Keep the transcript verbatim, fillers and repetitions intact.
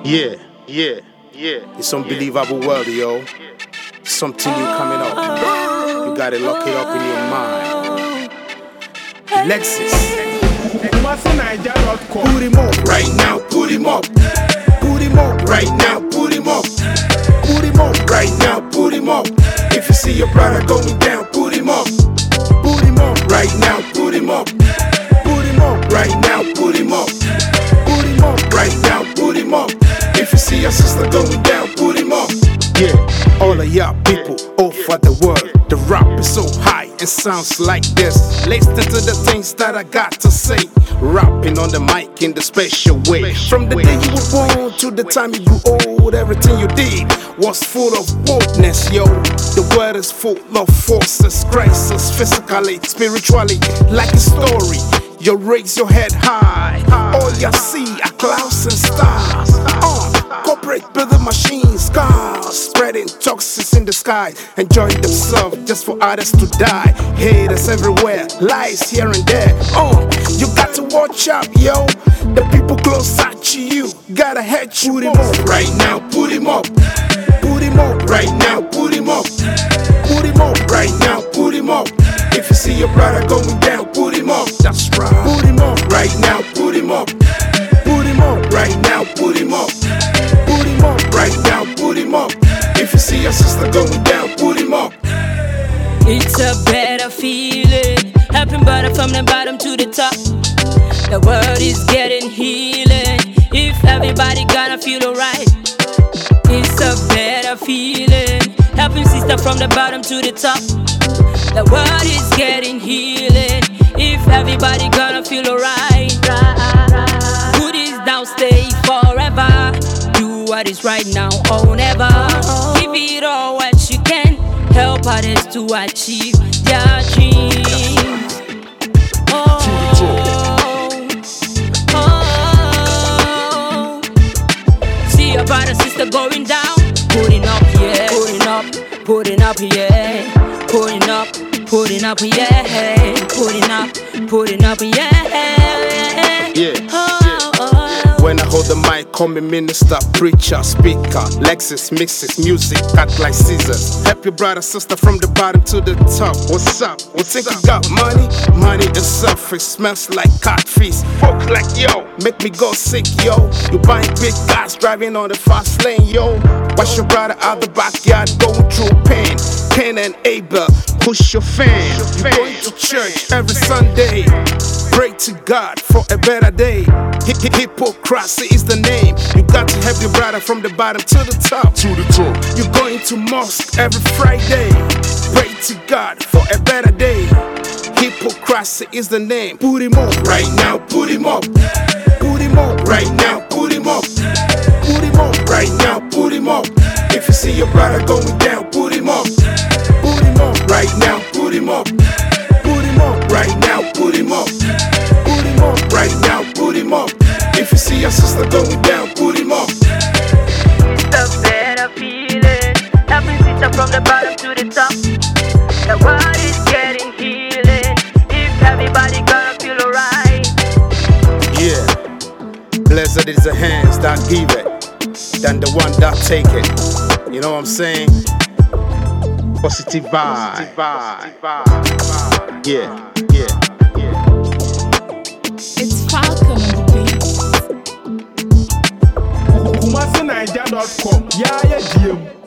Yeah, yeah, yeah. It's unbelievable world, yo. Something new coming up. You gotta lock it up in your mind. Lexus. Put him up right now, put him up. Put him up right now, put him up. Put him up right now, put him up. If you see your brother going down, put him up. Put him up right now, put him up. Put him up right now, put him up. Put him up right now, put him up. If you see your sister going down, put him up. Yeah, all of y'all people over the world. The rap is so high and sounds like this. Listen to the things that I got to say. Rapping on the mic in the special way. From the day you were born to the time you grew old, everything you did was full of boldness, yo. The world is full of forces, crisis, physically, spiritually, like a story. You raise your head high, all you see are clouds and stars. Uh, corporate building machines, cars, spreading toxins in the sky, enjoying themselves just for others to die. Haters everywhere, lies here and there. Uh, you got to watch out, yo. The people close to you, gotta head you. Put him up right now, put him up. Put him up right now, put him up. Put him up right now, put him up. If you see your brother going down, put him up. That's right. Put him up right now, put him up. Put him up right now, put him up. Put him up right now, put him up. If you see your sister going down, put him up. It's a better feeling, helping brother from the bottom to the top. The world is getting healing, if everybody gonna feel alright. It's a better feeling, helping sister from the bottom to the top. The world is getting healing, if everybody gonna feel alright. Put this down, stay forever. Do what is right now or never. Give it all what you can, help others to achieve their dreams. Oh, oh, see your brother, sister going down, putting up, yeah, putting up, putting up, yeah. Putting up, putting up, yeah. Putting up, putting up, yeah. Yeah. Oh, oh. When I hold the mic, call me minister, preacher, speaker. Lexus mixes music, cut like scissors. Help your brother, sister from the bottom to the top. What's up? You think you got money? Money is selfish, smells like catfish. Folk like yo, make me go sick, yo. You buying big cars, driving on the fast lane, yo. Watch your brother out the backyard, going through pain. Cain and Abel, push your fan. You going to church every Sunday. Pray to God for a better day. Hypocrisy is the name. You got to help your brother from the bottom to the top. To the top. You're going to mosque every Friday. Pray to God for a better day. Hypocrisy is the name. Put him up right now, put him up. Put him up right now, put him up. Put him up right now, put him up. If you see your brother going down, put him up. Put him up right now, put him up. Put him up right now, put him up. Put him up right now, put him up. If you see your sister going down, put him up. It's a better feeling, helping sister from the bottom to the top. The world is getting healing, if everybody gonna feel alright. Yeah. Blessed is the hands that give it, than the one that take it. You know what I'm saying? Positive vibe. Positive vibe. Yeah, yeah, yeah. It's Falcon on the beat. Kumasi Naija dot com. Yeah, yeah, yeah.